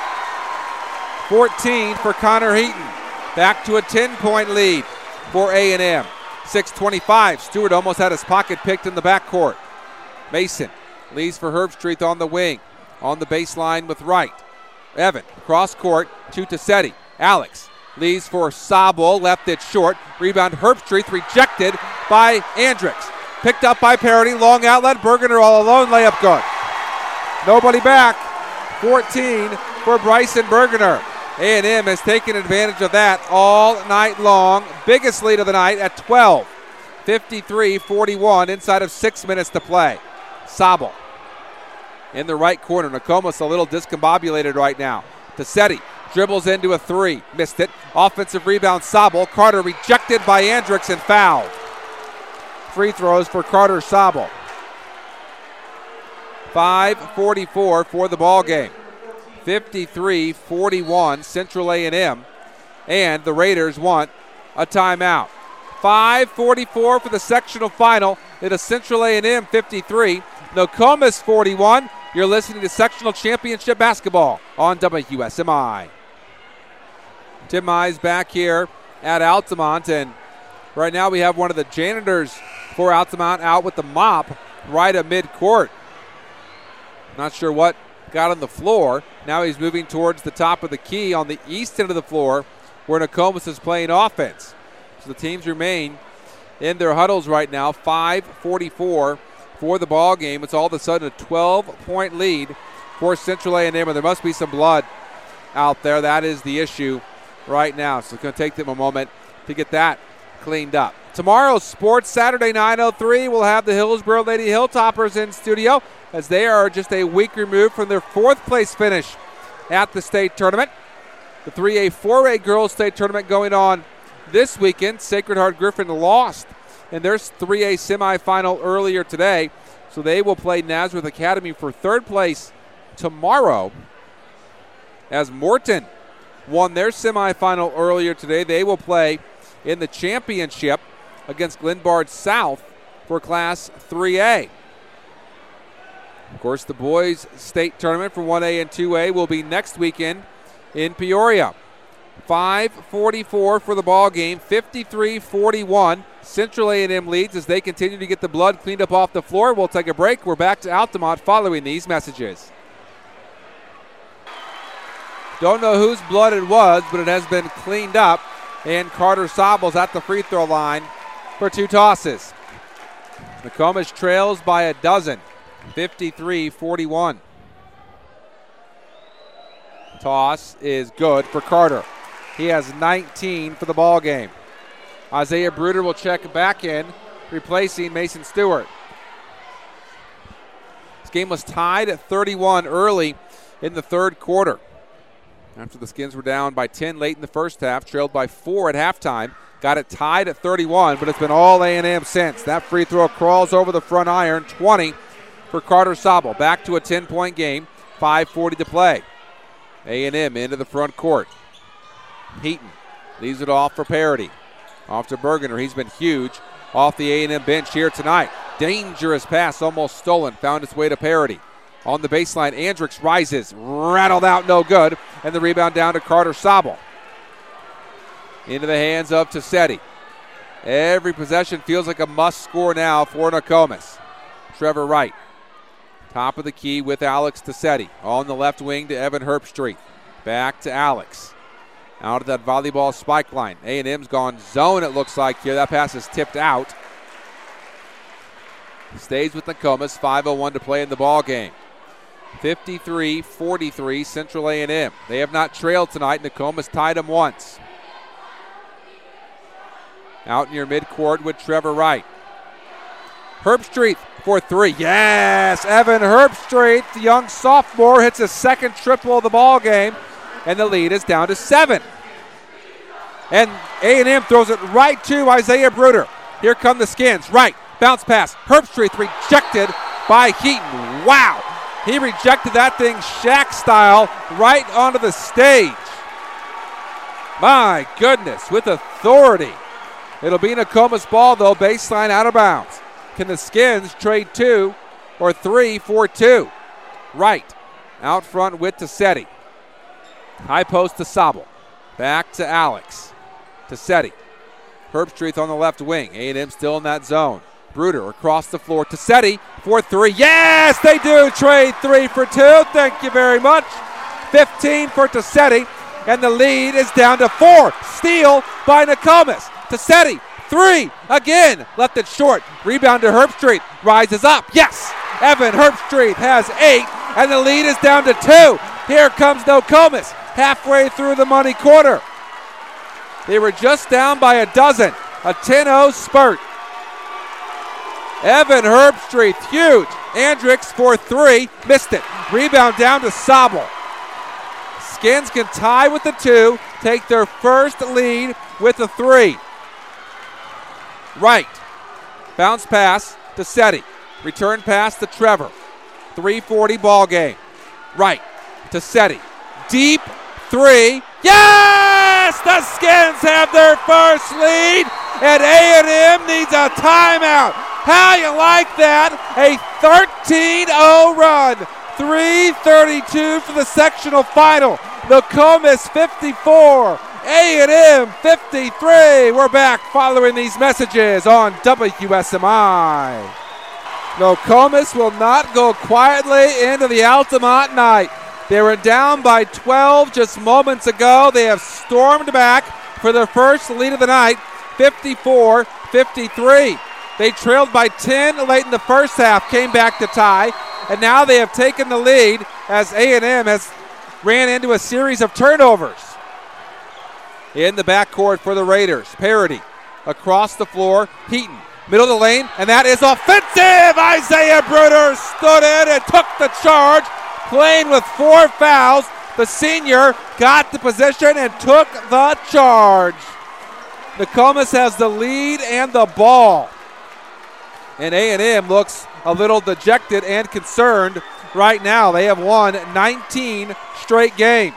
14 for Connor Heaton. Back to a 10-point lead for A&M. 6:25. Stewart almost had his pocket picked in the backcourt. Mason leads for Herbstreit on the wing. On the baseline with Wright. Evan, cross court to Tassetti. Alex leads for Sabol, left it short. Rebound Herbstreit, rejected by Andricks. Picked up by Parody, long outlet. Bergener all alone, layup good. Nobody back. 14 for Bryson Bergener. A&M has taken advantage of that all night long. Biggest lead of the night at 12. 53-41 inside of 6 minutes to play. Sabol in the right corner. Nokomis a little discombobulated right now. Tassetti dribbles into a three. Missed it. Offensive rebound Sabol. Carter rejected by Andricks and fouled. Free throws for Carter Sabol. 5:44 for the ball game. 53-41 Central A&M. And the Raiders want a timeout. 5:44 for the sectional final. It is Central A&M 53. Nokomis 41. You're listening to Sectional Championship Basketball on WSMI. Tim Mize back here at Altamont, and right now we have one of the janitors for Altamont out with the mop right at midcourt. Not sure what got on the floor. Now he's moving towards the top of the key on the east end of the floor where Nokomis is playing offense. So the teams remain in their huddles right now. 5:44 for the ball game. It's all of a sudden a 12-point lead for Central A&M, and there must be some blood out there. That is the issue right now. So it's going to take them a moment to get that cleaned up. Tomorrow's Sports Saturday 9:03, we'll have the Hillsboro Lady Hilltoppers in studio as they are just a week removed from their fourth place finish at the state tournament. The 3A, 4A girls state tournament going on this weekend. Sacred Heart Griffin lost in their 3A semifinal earlier today, so they will play Nazareth Academy for third place tomorrow. As Morton won their semifinal earlier today, they will play in the championship against Glenbard South for Class 3A. Of course, the boys' state tournament for 1A and 2A will be next weekend in Peoria. 5:44 for the ball game, 53-41. Central A&M leads as they continue to get the blood cleaned up off the floor. We'll take a break. We're back to Altamont following these messages. Don't know whose blood it was, but it has been cleaned up. And Carter Sabol's at the free throw line for two tosses. Nokomis trails by a dozen, 53-41. Toss is good for Carter. He has 19 for the ball game. Isaiah Bruder will check back in, replacing Mason Stewart. This game was tied at 31 early in the third quarter. After the Skins were down by 10 late in the first half, trailed by 4 at halftime, got it tied at 31, but it's been all A&M since. That free throw crawls over the front iron, 20 for Carter Sabol. Back to a 10-point game, 5:40 to play. A&M into the front court. Heaton leaves it off for Parody. Off to Bergener. He's been huge off the A&M bench here tonight. Dangerous pass, almost stolen. Found its way to Parody. On the baseline, Andricks rises. Rattled out, no good. And the rebound down to Carter Sabol. Into the hands of Tassetti. Every possession feels like a must score now for Nokomis. Trevor Wright. Top of the key with Alex Tassetti. On the left wing to Evan Herbstreit. Back to Alex. Out of that volleyball spike line. A&M's gone zone, it looks like here. That pass is tipped out. Stays with Nokomis. 5:01 to play in the ball game. 53-43 Central A&M. They have not trailed tonight. Nokomis tied them once. Out near midcourt with Trevor Wright. Herbstreit for three. Yes, Evan Herbstreit, the young sophomore, hits his second triple of the ball game, and the lead is down to 7. And A&M throws it right to Isaiah Bruder. Here come the Skins. Right, bounce pass. Herbstreit rejected by Heaton. Wow, he rejected that thing Shaq style right onto the stage. My goodness, with authority. It'll be Nokomis ball, though, baseline out of bounds. Can the Skins trade 2 or 3 for 2? Right. Out front with Tassetti. High post to Sabel. Back to Alex. Tassetti. Herbstreit on the left wing. A&M still in that zone. Bruder across the floor. Tassetti for 3. Yes, they do trade 3 for 2. Thank you very much. 15 for Tassetti. And the lead is down to 4. Steal by Nokomis. Tassetti, 3 again. Left it short. Rebound to Herbstreit. Rises up. Yes. Evan Herbstreit has 8. And the lead is down to 2. Here comes Nokomis. Halfway through the money quarter. They were just down by a dozen. A 10-0 spurt. Evan Herbstreit, huge. Andricks for 3. Missed it. Rebound down to Sabel. Skins can tie with the 2. Take their first lead with a 3. Right. Bounce pass to Seti. Return pass to Trevor. 3:40 ball game. Right to Seti. Deep 3. Yes! The Skins have their first lead, and A&M needs a timeout. How you like that? A 13-0 run. 3:32 for the sectional final. Nokomis 54. A&M 53. We're back following these messages on WSMI. Nokomis will not go quietly into the Altamont night. They were down by 12 just moments ago. They have stormed back for their first lead of the night, 54-53. They trailed by 10 late in the first half, came back to tie, and now they have taken the lead as A&M has ran into a series of turnovers. In the backcourt for the Raiders, Parody across the floor, Heaton, middle of the lane, and that is offensive! Isaiah Bruder stood in and took the charge, playing with 4 fouls. The senior got the position and took the charge. Nokomis has the lead and the ball. And A&M looks a little dejected and concerned right now. They have won 19 straight games.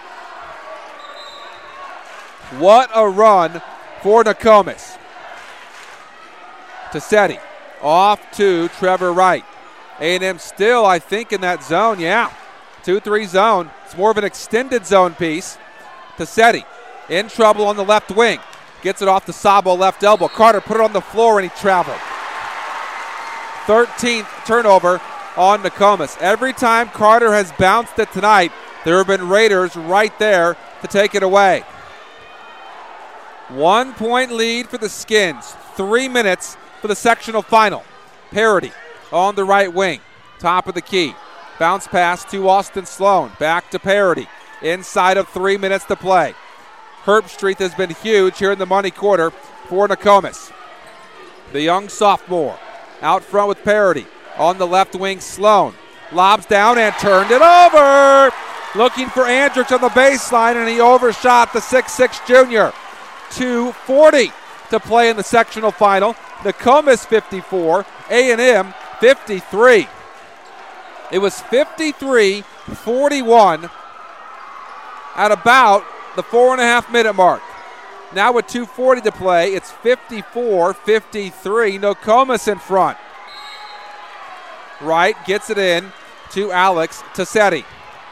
What a run for Nokomis. Tassetti off to Trevor Wright. A&M still, I think, in that zone. Yeah, 2-3 zone. It's more of an extended zone piece. Tassetti in trouble on the left wing. Gets it off the Sabo left elbow. Carter put it on the floor and he traveled. 13th turnover on Nokomis. Every time Carter has bounced it tonight, there have been Raiders right there to take it away. 1 point lead for the Skins. 3 minutes for the sectional final. Parody on the right wing. Top of the key. Bounce pass to Austin Sloan. Back to Parody. Inside of 3 minutes to play. Herbstreit has been huge here in the money quarter for Nokomis. The young sophomore out front with Parody. On the left wing, Sloan. Lobs down and turned it over. Looking for Andricks on the baseline, and he overshot the 6'6 junior. 2:40 to play in the sectional final. Nokomis 54, A&M 53. It was 53-41 at about the 4.5 minute mark. Now with 2:40 to play, it's 54-53. Nokomis in front. Wright gets it in to Alex Tassetti.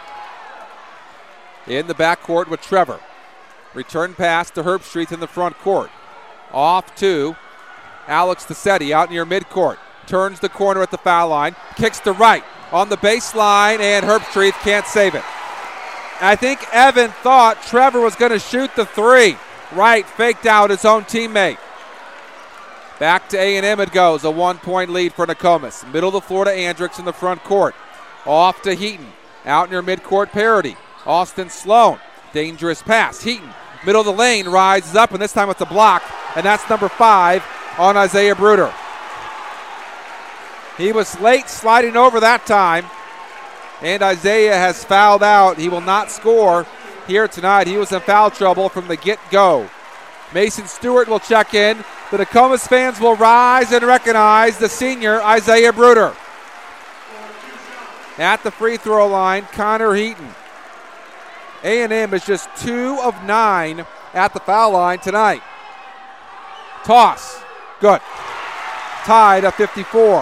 In the backcourt with Trevor. Return pass to Herbstreit in the front court. Off to Alex Tassetti out near midcourt. Turns the corner at the foul line. Kicks to right on the baseline, and Herbstreit can't save it. I think Evan thought Trevor was going to shoot the 3. Wright faked out his own teammate. Back to A&M it goes. A 1 point lead for Nokomis. Middle of the floor to Andricks in the front court. Off to Heaton. Out near midcourt, Parody. Austin Sloan. Dangerous pass. Heaton, middle of the lane, rises up, and this time it's a block, and that's number 5 on Isaiah Bruder. He was late sliding over that time, and Isaiah has fouled out. He will not score here tonight. He was in foul trouble from the get-go. Mason Stewart will check in. The Nokomis fans will rise and recognize the senior, Isaiah Bruder. At the free throw line, Connor Heaton. A&M is just 2 of 9 at the foul line tonight. Toss. Good. Tied at 54.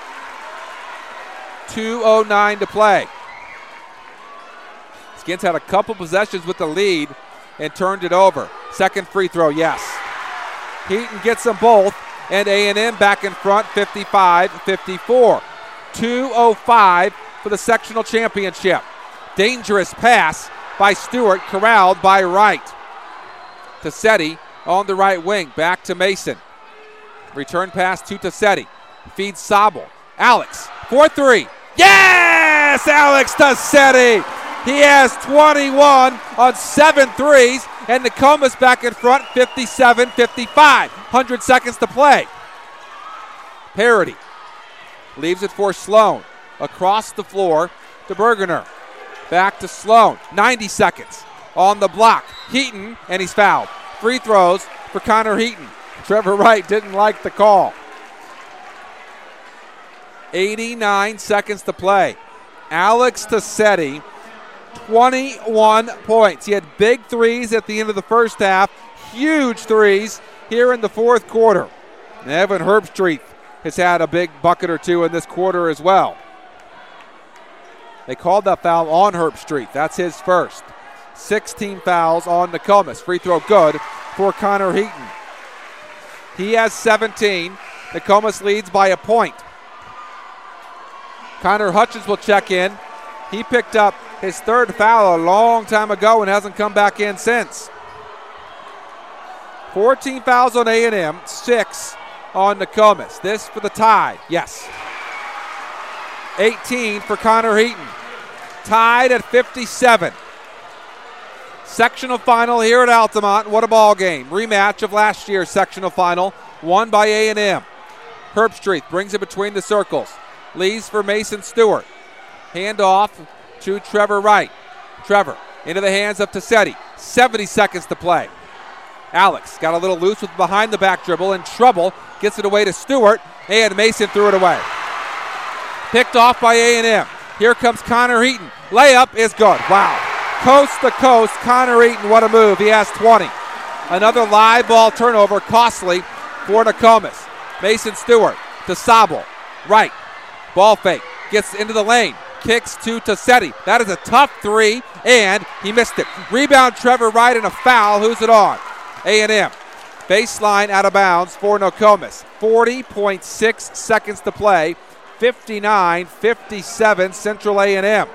2:09 to play. Skins had a couple possessions with the lead and turned it over. Second free throw, yes. Heaton gets them both, and A&M back in front, 55-54. 2:05 for the sectional championship. Dangerous pass by Stewart, corralled by Wright. Tassetti on the right wing, back to Mason. Return pass to Tassetti. Feeds Sabel. Alex, 4-3. Yes! Alex Tassetti! He has 21 on 7 threes, and Nokomis back in front, 57-55. 100 seconds to play. Parody leaves it for Sloan. Across the floor to Bergener. Back to Sloan. 90 seconds on the block. Heaton, and he's fouled. Free throws for Connor Heaton. Trevor Wright didn't like the call. 89 seconds to play. Alex Tassetti, 21 points. He had big threes at the end of the first half, huge threes here in the fourth quarter. And Evan Herbstreit has had a big bucket or two in this quarter as well. They called that foul on Herbstreit. That's his first. 16 fouls on Nokomis. Free throw good for Connor Heaton. He has 17. Nokomis leads by a point. Connor Hutchins will check in. He picked up his third foul a long time ago and hasn't come back in since. 14 fouls on A&M, 6 on Nokomis. This for the tie, yes. 18 for Connor Heaton. Tied at 57. Sectional final here at Altamont. What a ball game. Rematch of last year's sectional final, won by A&M. Herbstreit brings it between the circles. Leaves for Mason Stewart. Handoff to Trevor Wright. Trevor into the hands of Tassetti. 70 seconds to play. Alex got a little loose with behind the back dribble, in trouble. Gets it away to Stewart, and Mason threw it away. Picked off by A&M. Here comes Connor Heaton. Layup is good. Wow. Coast to coast, Connor Heaton, what a move. He has 20. Another live ball turnover, costly for Nokomis. Mason Stewart to Sabel. Right. Ball fake. Gets into the lane. Kicks to Tassetti. That is a tough three, and he missed it. Rebound Trevor Wright and a foul. Who's it on? A&M. Baseline out of bounds for Nokomis. 40.6 seconds to play. 59-57 Central A&M.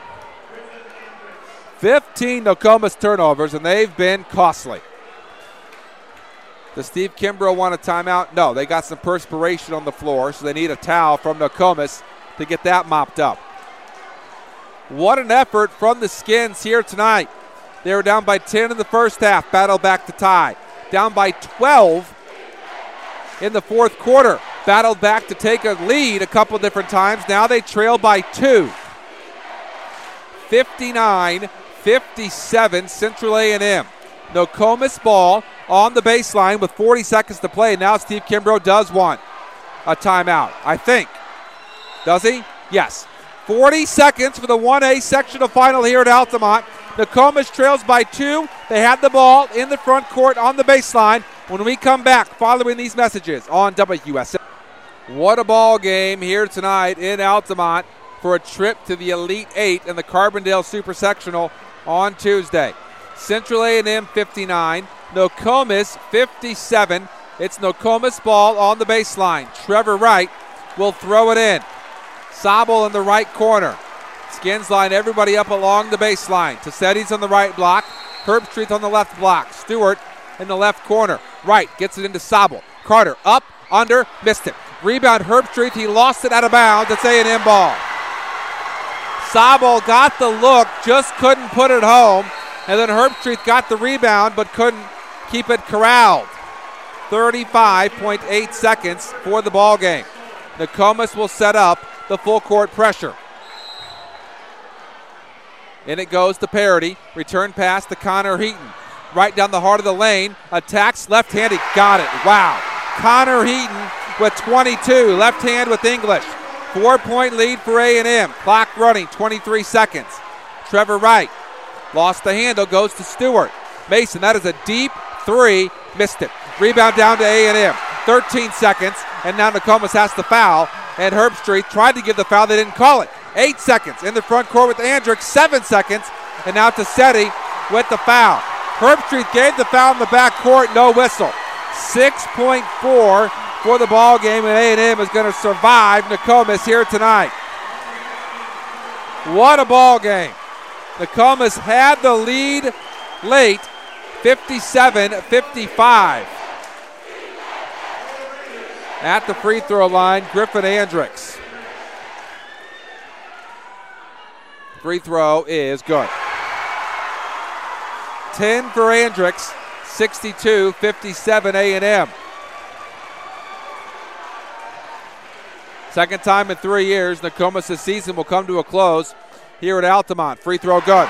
15 Nokomis turnovers, and they've been costly. Does Steve Kimbrough want a timeout? No, they got some perspiration on the floor, so they need a towel from Nokomis to get that mopped up. What an effort from the Skins here tonight. They were down by 10 in the first half, battled back to tie. Down by 12 in the fourth quarter, battled back to take a lead a couple different times. Now they trail by 2. 59-57 Central A&M. Nokomis ball on the baseline with 40 seconds to play. Now Steve Kimbrough does want a timeout, I think. Does he? Yes. 40 seconds for the 1A sectional final here at Altamont. Nokomis trails by 2. They had the ball in the front court on the baseline. When we come back, following these messages on WSL. What a ball game here tonight in Altamont for a trip to the Elite Eight in the Carbondale Super Sectional on Tuesday. Central A&M 59, Nokomis 57. It's Nokomis ball on the baseline. Trevor Wright will throw it in. Sabel in the right corner. Skins line everybody up along the baseline. Tassetti's on the right block. Herbstreit on the left block. Stewart in the left corner. Wright gets it into Sabel. Carter up, under, missed it. Rebound Herbstreit. He lost it out of bounds. It's A&M ball. Sabel got the look, just couldn't put it home. And then Herbstreit got the rebound but couldn't keep it corralled. 35.8 seconds for the ball game. Nokomis will set up the full court pressure. In it goes to Parody. Return pass to Connor Heaton. Right down the heart of the lane. Attacks left-handed. Got it. Wow. Connor Heaton with 22. Left hand with English. 4-point lead for A&M. Clock running. 23 seconds. Trevor Wright lost the handle. Goes to Stewart. Mason, that is a deep three. Missed it. Rebound down to A&M. 13 seconds, and now Nokomis has the foul, and Herbstreit tried to give the foul. They didn't call it. 8 seconds in the front court with Andrix. 7 seconds, and now Tassetti with the foul. Herbstreit gave the foul in the back court. No whistle. 6.4 for the ball game, and A&M is going to survive Nokomis here tonight. What a ball game. Nokomis had the lead late, 57-55. At the free throw line, Griffin Andrix. Free throw is good. 10 for Andrix, 62-57 A&M. Second time in 3 years, Nokomis' season will come to a close here at Altamont. Free throw good.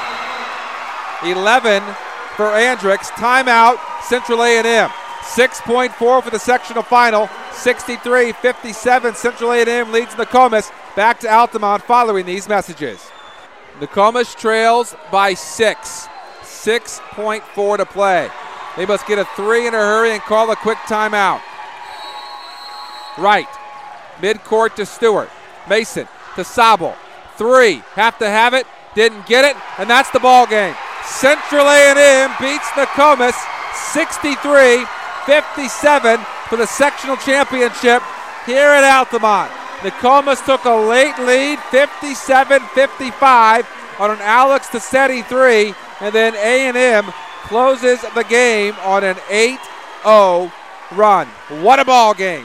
11 for Andrix. Timeout, Central A&M. 6.4 for the sectional final. 63-57. Central A&M leads Nokomis. Back to Altamont following these messages. Nokomis trails by 6. 6.4 to play. They must get a 3 in a hurry and call a quick timeout. Right. Midcourt to Stewart. Mason to Sabel. 3. Have to have it. Didn't get it. And that's the ball game. Central A&M beats Nokomis 63-57 for the sectional championship here at Altamont. Nokomis took a late lead, 57-55 on an Alex Tassetti 3, and then A&M closes the game on an 8-0 run. What a ball game.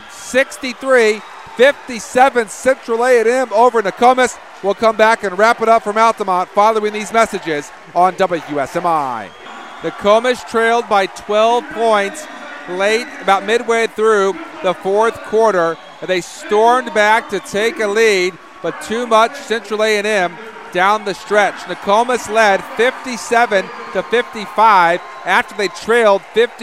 63-57 Central A&M over Nokomis. We'll come back and wrap it up from Altamont following these messages on WSMI. Nokomis trailed by 12 points late, about midway through the fourth quarter. They stormed back to take a lead, but too much Central A&M down the stretch. Nokomis led 57-55 after they trailed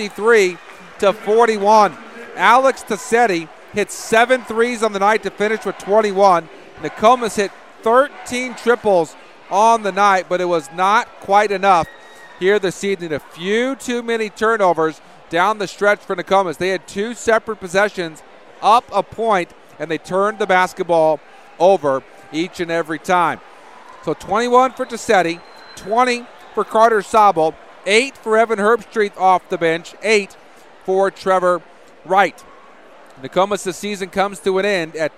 53-41. Alex Tassetti hit 7 threes on the night to finish with 21. Nokomis hit 13 triples on the night, but it was not quite enough here this evening. A few too many turnovers down the stretch for Nokomis. They had 2 separate possessions up a point, and they turned the basketball over each and every time. So 21 for Tassetti, 20 for Carter Sabel, 8 for Evan Herbstreit off the bench, 8 for Trevor Wright. Nokomis' season comes to an end at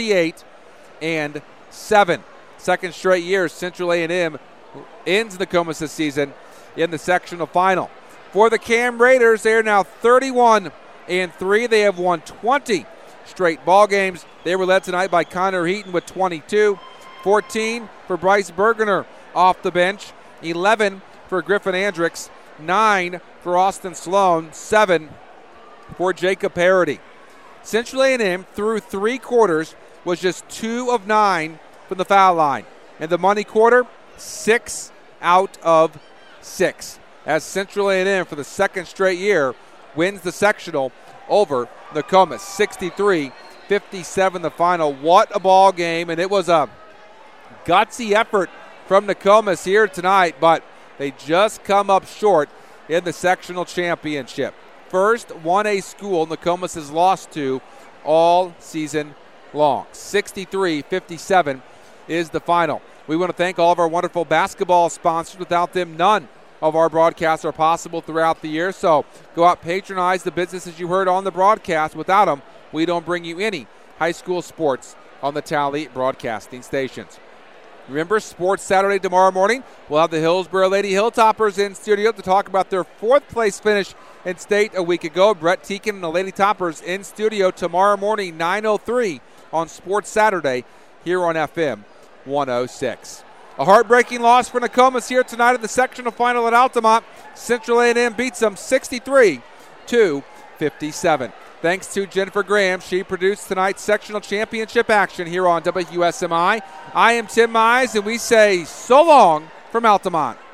28-7. Second straight year Central A&M ends Nokomis' season in the sectional final. For the Cam Raiders, they are now 31-3. They have won 20 straight ball games. They were led tonight by Connor Heaton with 22. 14 for Bryce Bergener off the bench. 11 for Griffin Andrix. 9 for Austin Sloan. 7 for Jacob Parody. Central A&M through 3 quarters was just 2 of 9 from the foul line. And the money quarter, 6 out of 6. As Central A&M for the second straight year wins the sectional over Nokomis. 63-57 the final. What a ball game, and it was a gutsy effort from Nokomis here tonight, but they just come up short in the sectional championship. First 1A school Nokomis has lost to all season long. 63-57 is the final. We want to thank all of our wonderful basketball sponsors. Without them, none of our broadcasts are possible throughout the year. So go out, patronize the businesses you heard on the broadcast. Without them, we don't bring you any high school sports on the Tally broadcasting stations. Remember, Sports Saturday tomorrow morning, we'll have the Hillsborough Lady Hilltoppers in studio to talk about their 4th place finish in state a week ago. Brett Teakin and the Lady Toppers in studio tomorrow morning, 9:03 on Sports Saturday here on FM 106. A heartbreaking loss for Nokomis here tonight in the sectional final at Altamont. Central A&M beats them 63-57. Thanks to Jennifer Graham. She produced tonight's sectional championship action here on WSMI. I am Tim Mize, and we say so long from Altamont.